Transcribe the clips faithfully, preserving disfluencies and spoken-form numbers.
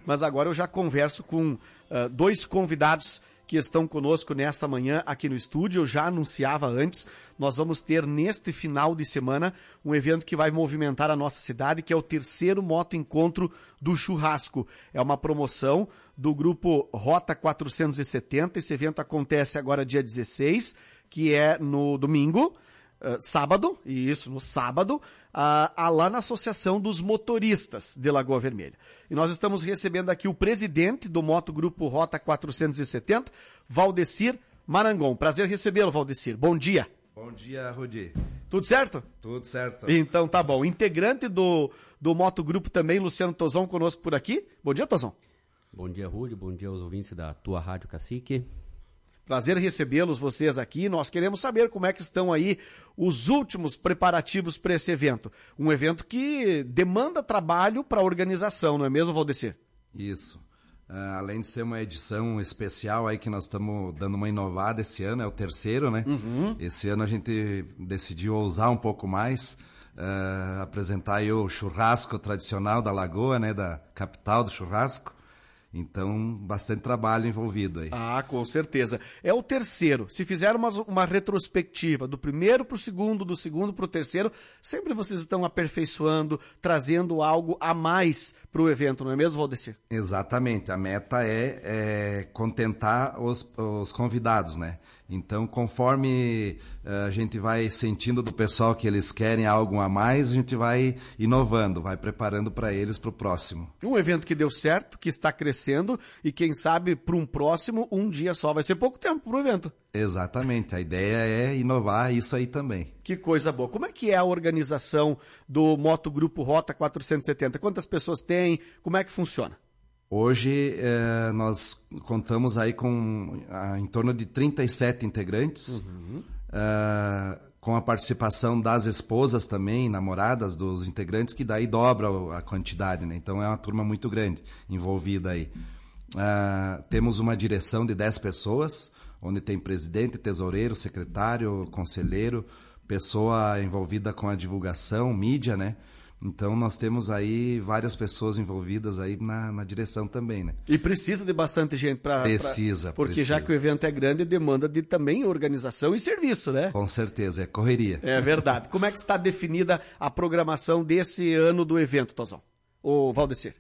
mas agora eu já converso com uh, dois convidados que estão conosco nesta manhã aqui no estúdio. Eu já anunciava antes, nós vamos ter neste final de semana um evento que vai movimentar a nossa cidade, que é o terceiro Moto Encontro do Churrasco. É uma promoção do grupo Rota quatrocentos e setenta. Esse evento acontece agora dia dezesseis, que é no domingo, uh, sábado, e isso, no sábado, uh, lá na Associação dos Motoristas de Lagoa Vermelha. E nós estamos recebendo aqui o presidente do Moto Grupo Rota quatrocentos e setenta, Valdecir Marangon. Prazer recebê-lo, Valdecir. Bom dia. Bom dia, Rudi. Tudo certo? Tudo certo. Então tá bom. Integrante do, do Moto Grupo também, Luciano Tozon, conosco por aqui. Bom dia, Tozon. Bom dia, Rudi. Bom dia aos ouvintes da tua Rádio Cacique. Prazer recebê-los, vocês aqui. Nós queremos saber como é que estão aí os últimos preparativos para esse evento. Um evento que demanda trabalho para a organização, não é mesmo, Valdecir? Isso. Uh, além de ser uma edição especial aí que nós estamos dando uma inovada esse ano, é o terceiro, né? Uhum. Esse ano a gente decidiu ousar um pouco mais, uh, apresentar aí o churrasco tradicional da Lagoa, né? Da capital do churrasco. Então, bastante trabalho envolvido aí. Ah, com certeza. É o terceiro. Se fizer uma, uma retrospectiva do primeiro para o segundo, do segundo para o terceiro, sempre vocês estão aperfeiçoando, trazendo algo a mais para o evento, não é mesmo, Valdecir? Exatamente. A meta é, é contentar os, os convidados, né? Então, conforme uh, a gente vai sentindo do pessoal que eles querem algo a mais, a gente vai inovando, vai preparando para eles para o próximo. Um evento que deu certo, que está crescendo e quem sabe para um próximo, um dia só. Vai ser pouco tempo para o evento. Exatamente. A ideia é inovar isso aí também. Que coisa boa. Como é que é a organização do Moto Grupo Rota quatrocentos e setenta? Quantas pessoas tem? Como é que funciona? Hoje eh, nós contamos aí com ah, em torno de trinta e sete integrantes, uhum. uh, com a participação das esposas também, namoradas dos integrantes, que daí dobra a quantidade, né? Então é uma turma muito grande envolvida aí. Uh, temos uma direção de dez pessoas, onde tem presidente, tesoureiro, secretário, conselheiro, pessoa envolvida com a divulgação, mídia, né? Então nós temos aí várias pessoas envolvidas aí na, na direção também, né? E precisa de bastante gente para... Precisa, pra, Porque precisa. Já que o evento é grande, demanda de também organização e serviço, né? Com certeza, é correria. É verdade. Como é que está definida a programação desse ano do evento, Tozão? Ô, Valdecir.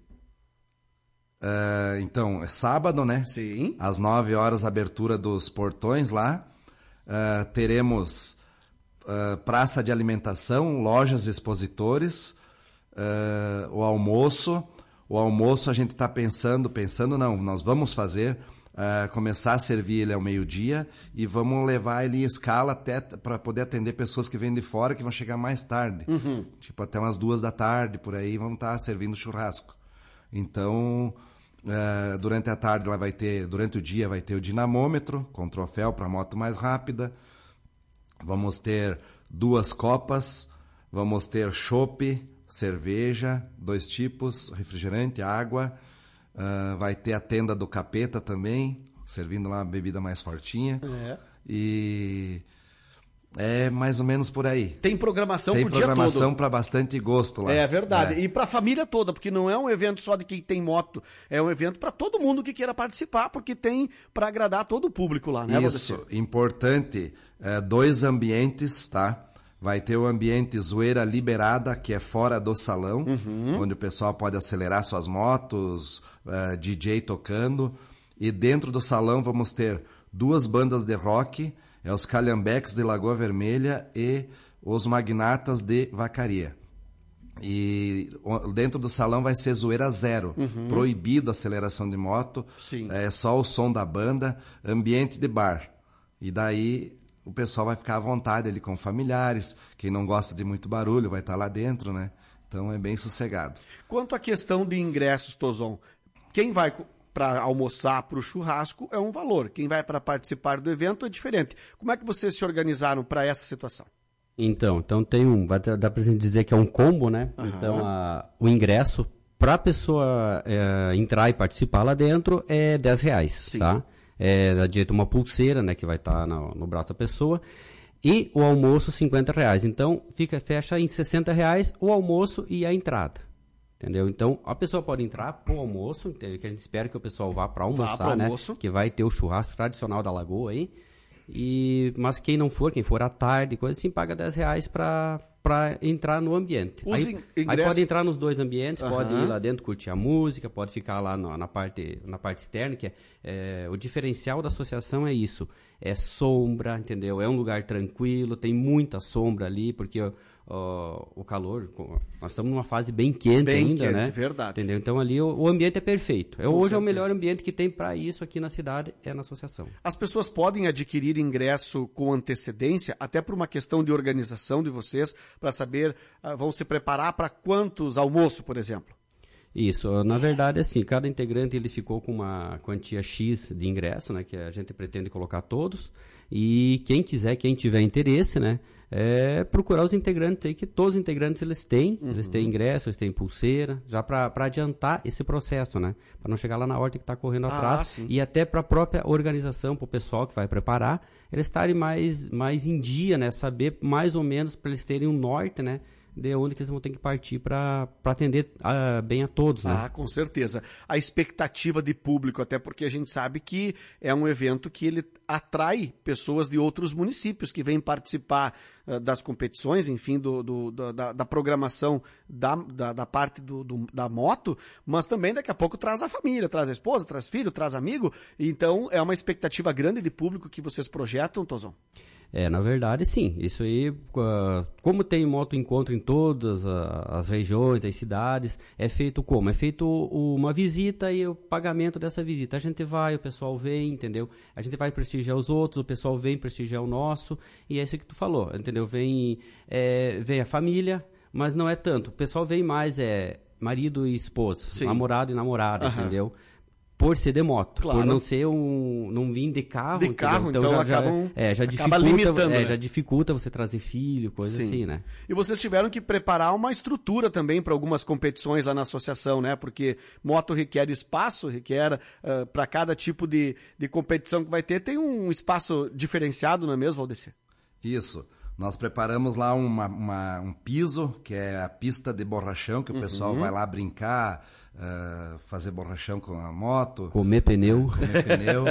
Uh, então, é sábado, né? Sim. Às nove horas, abertura dos portões lá. Uh, teremos uh, praça de alimentação, lojas expositores... Uh, o almoço, o almoço a gente está pensando, pensando não, nós vamos fazer, uh, começar a servir ele ao meio-dia e vamos levar ele em escala até para poder atender pessoas que vêm de fora que vão chegar mais tarde, uhum. Tipo até umas duas da tarde, por aí vamos estar tá servindo churrasco. Então, uh, durante a tarde lá vai ter, durante o dia vai ter o dinamômetro com troféu para moto mais rápida, vamos ter duas copas, vamos ter chopp, cerveja, dois tipos, refrigerante, água, uh, vai ter a tenda do capeta também, servindo lá uma bebida mais fortinha. É. E é mais ou menos por aí. Tem programação Tem pro dia todo. Tem programação para bastante gosto lá. É verdade. É. E para a família toda, porque não é um evento só de quem tem moto, é um evento para todo mundo que queira participar, porque tem para agradar todo o público lá, né? Isso, importante, é, dois ambientes, tá? Vai ter o ambiente zoeira liberada, que é fora do salão, uhum. Onde o pessoal pode acelerar suas motos, uh, D J tocando. E dentro do salão vamos ter duas bandas de rock, é os Calhambeques de Lagoa Vermelha e os Magnatas de Vacaria. E dentro do salão vai ser zoeira zero, uhum. Proibido a aceleração de moto, Sim. É só o som da banda, ambiente de bar. E daí... o pessoal vai ficar à vontade ali com familiares, quem não gosta de muito barulho vai estar lá dentro, né? Então é bem sossegado. Quanto à questão de ingressos, Tozon, quem vai para almoçar para o churrasco é um valor, quem vai para participar do evento é diferente. Como é que vocês se organizaram para essa situação? Então, então tem um, vai dá para gente dizer que é um combo, né? Uhum. Então a, o ingresso para a pessoa é, entrar e participar lá dentro é dez reais, Sim. Tá? É, dá direito a uma pulseira, né, que vai estar tá no, no braço da pessoa, e o almoço cinquenta reais. Então, fica, fecha em sessenta reais o almoço e a entrada. Entendeu? Então, a pessoa pode entrar pro almoço, entendeu? Que a gente espera que o pessoal vá para almoçar, vá pro né? almoço. Que vai ter o churrasco tradicional da Lagoa aí. E, mas quem não for, quem for à tarde, coisa assim, paga dez reais para para entrar no ambiente. Os Aí, ingressos... aí pode entrar nos dois ambientes, Uhum. pode ir lá dentro curtir a música, pode ficar lá na, na, parte, na parte externa, que é, é o diferencial da associação é isso, é sombra, entendeu? É um lugar tranquilo, tem muita sombra ali, porque ó, ó, o calor, nós estamos numa fase bem quente bem ainda, quente, né? Verdade. Entendeu? Então ali o, o ambiente é perfeito. É, Com hoje certeza. é o melhor ambiente que tem para isso aqui na cidade, é na associação. As pessoas podem adquirir ingresso com antecedência, até por uma questão de organização de vocês, para saber, uh, vão se preparar para quantos almoço, por exemplo? Isso, na verdade, assim, cada integrante ele ficou com uma quantia X de ingresso, né, que a gente pretende colocar todos, e quem quiser, quem tiver interesse, né, é procurar os integrantes aí, que todos os integrantes eles têm, uhum. eles têm ingresso, eles têm pulseira, já para adiantar esse processo, né, para não chegar lá na hora que está correndo ah, atrás, sim. e até para a própria organização, para o pessoal que vai preparar, eles estarem mais, mais em dia, né, saber mais ou menos, para eles terem um norte, né, de onde que eles vão ter que partir para atender uh, bem a todos, né? Ah, com certeza. A expectativa de público, até porque a gente sabe que é um evento que ele atrai pessoas de outros municípios que vêm participar uh, das competições, enfim, do, do, da, da programação da, da, da parte do, do, da moto, mas também daqui a pouco traz a família, traz a esposa, traz filho, traz amigo. Então é uma expectativa grande de público que vocês projetam, Tozão? É, na verdade, sim. Isso aí, uh, como tem moto encontro em todas uh, as regiões, as cidades, é feito como? É feito uma visita e o pagamento dessa visita. A gente vai, o pessoal vem, entendeu? A gente vai prestigiar os outros, o pessoal vem prestigiar o nosso, e é isso que tu falou, entendeu? Vem, é, vem a família, mas não é tanto. O pessoal vem mais, é marido e esposa, sim. namorado e namorada, uhum. entendeu? Por ser de moto, claro. Por não ser um, não vir de carro, de carro, então, então já, acabam, já, é, já acaba dificulta, limitando, é, né? já dificulta você trazer filho, coisa Sim. assim, né? E vocês tiveram que preparar uma estrutura também para algumas competições lá na associação, né? Porque moto requer espaço, requer uh, para cada tipo de, de competição que vai ter, tem um espaço diferenciado, não é mesmo, Valdecir? Isso. Nós preparamos lá uma, uma, um piso, que é a pista de borrachão, que o uhum. pessoal vai lá brincar, uh, fazer borrachão com a moto. Comer pneu. Comer pneu.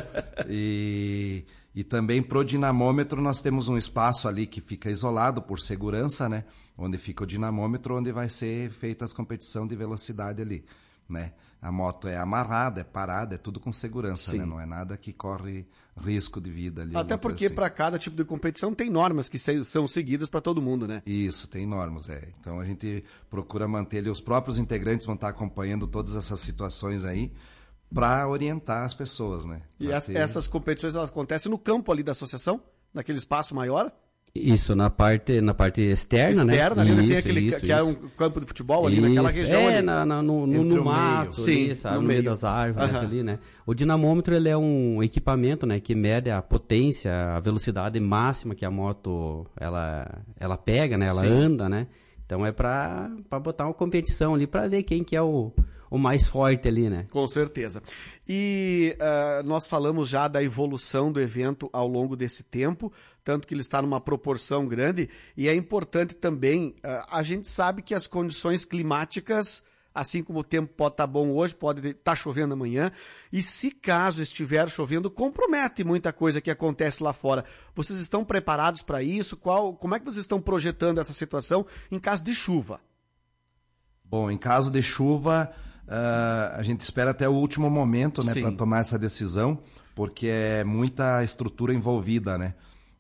e, e também pro dinamômetro nós temos um espaço ali que fica isolado por segurança, né? Onde fica o dinamômetro, onde vai ser feita as competições de velocidade ali, né? A moto é amarrada, é parada, é tudo com segurança, né? Não é nada que corre risco de vida ali. Até porque assim. Para cada tipo de competição tem normas que são seguidas para todo mundo, né? Isso, tem normas, é. Então a gente procura manter ali, os próprios integrantes vão estar acompanhando todas essas situações aí para orientar as pessoas, né? E as, ter... essas competições elas acontecem no campo ali da associação, naquele espaço maior? Isso, na parte, na parte externa, externa né? Externa, ali, isso, aquele, isso, que isso. é um campo de futebol ali, isso. naquela região é, ali. Na, na, no, no, no mato, Sim, ali, sabe? no, no meio. meio das árvores uhum. ali, né? O dinamômetro, ele é um equipamento, né? Que mede a potência, a velocidade máxima que a moto, ela, ela pega, né? Ela Sim. anda, né? Então é para botar uma competição ali, para ver quem que é o... o mais forte ali, né? Com certeza. E uh, nós falamos já da evolução do evento ao longo desse tempo, tanto que ele está numa proporção grande, e é importante também, uh, a gente sabe que as condições climáticas, assim como o tempo pode estar bom hoje, pode estar chovendo amanhã, e se caso estiver chovendo, compromete muita coisa que acontece lá fora. Vocês estão preparados para isso? Qual, como é que vocês estão projetando essa situação em caso de chuva? Bom, em caso de chuva... Uh, a gente espera até o último momento, né, para tomar essa decisão, porque é muita estrutura envolvida, né?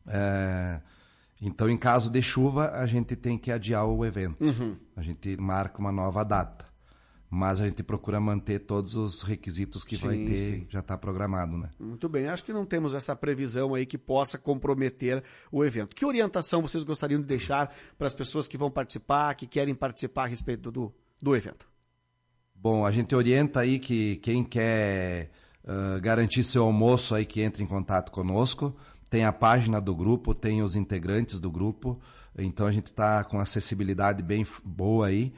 Uh, então, em caso de chuva, a gente tem que adiar o evento. Uhum. A gente marca uma nova data, mas a gente procura manter todos os requisitos que sim, vai ter, sim. já está programado, né? Muito bem, acho que não temos essa previsão aí que possa comprometer o evento. Que orientação vocês gostariam de deixar para as pessoas que vão participar, que querem participar a respeito do, do evento? Bom, a gente orienta aí que quem quer uh, garantir seu almoço aí que entre em contato conosco, tem a página do grupo, tem os integrantes do grupo, então a gente está com acessibilidade bem boa aí,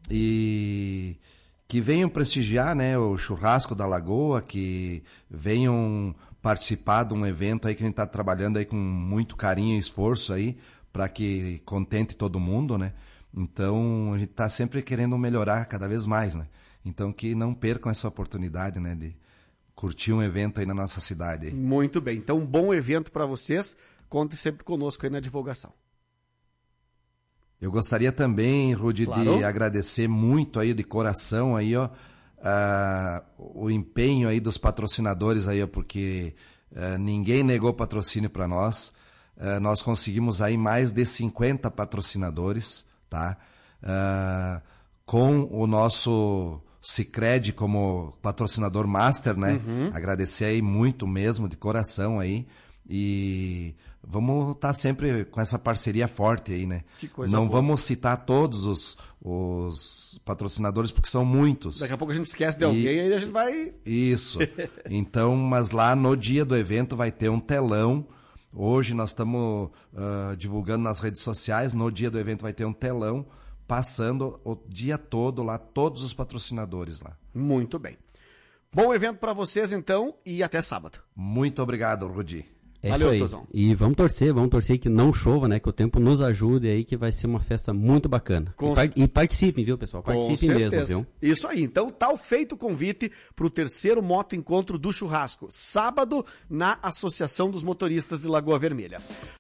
e que venham prestigiar, né, o churrasco da Lagoa, que venham participar de um evento aí que a gente está trabalhando aí com muito carinho e esforço aí, para que contente todo mundo, né? Então, a gente está sempre querendo melhorar cada vez mais, né? Então, que não percam essa oportunidade, né, de curtir um evento aí na nossa cidade. Aí. Muito bem. Então, um bom evento para vocês. Conte sempre conosco aí na divulgação. Eu gostaria também, Rudy, claro. de agradecer muito aí de coração aí, ó, uh, o empenho aí dos patrocinadores aí, ó, porque uh, ninguém negou patrocínio para nós. Uh, nós conseguimos aí mais de cinquenta patrocinadores, tá? Uh, com o nosso Sicredi como patrocinador master, né? Uhum. Agradecer aí muito mesmo, de coração aí. E vamos estar tá sempre com essa parceria forte aí, né? Que coisa Não boa. Vamos citar todos os, os patrocinadores, porque são muitos. Daqui a pouco a gente esquece de alguém e aí a gente vai... Isso. Então, mas lá no dia do evento vai ter um telão. Hoje nós estamos uh, divulgando nas redes sociais. No dia do evento vai ter um telão passando o dia todo lá, todos os patrocinadores lá. Muito bem. Bom evento para vocês, então, e até sábado. Muito obrigado, Rudi. É Valeu, isso aí. Tozão. E vamos torcer, vamos torcer que não chova, né? Que o tempo nos ajude aí, que vai ser uma festa muito bacana. Com E, par- e participem, viu, pessoal? Participem Com mesmo, certeza. viu? Isso aí. Então, tá feito o convite para o terceiro Moto Encontro do Churrasco, sábado, na Associação dos Motoristas de Lagoa Vermelha.